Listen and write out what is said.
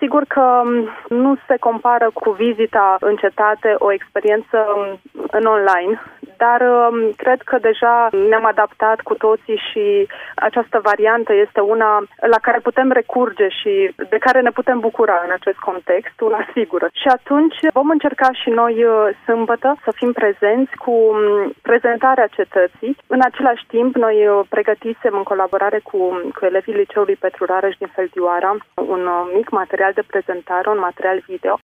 Sigur că nu se compară cu vizita în cetate, o experiență în online, dar cred că deja ne-am adaptat cu toții și această variantă este una la care putem recurge și de care ne putem bucura în acest context, una sigură. Și atunci vom încerca și noi sâmbătă să fim prezenți cu prezentarea cetății. În același timp, noi pregătisem în colaborare cu elevii Liceului Petru Rareș din Feldioara un mic material de prezentare, un material video,